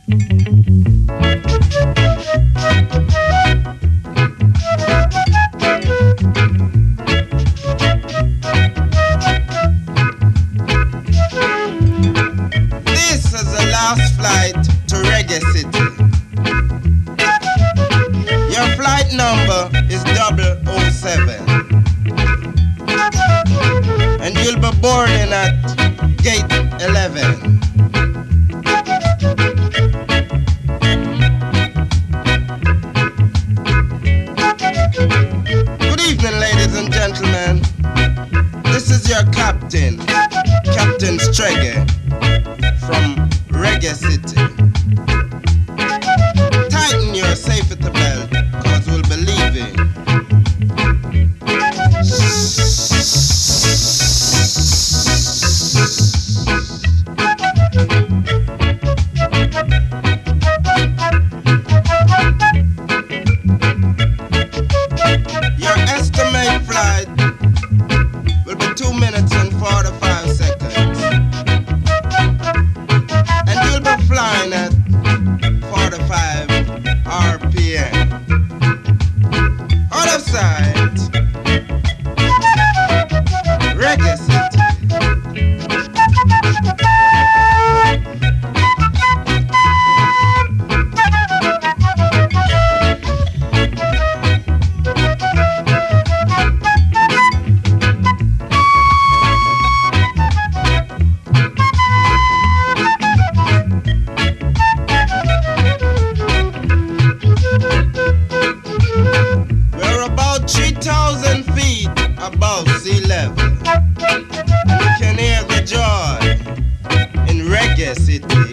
This is the last flight to Reggae City. Your flight number is 007. And you'll be boarding at gate 11. Good evening, ladies and gentlemen. This is your captain, Captain Stregge, from Reggae City. Tighten your safety belt, cause we'll be leaving. Your estimate flight will be 2 minutes and 45 seconds. And you'll be flying at 45 RPM. Out of sight, Reggae City. We're about 3,000 feet above sea level. You can hear the joy in Reggae City.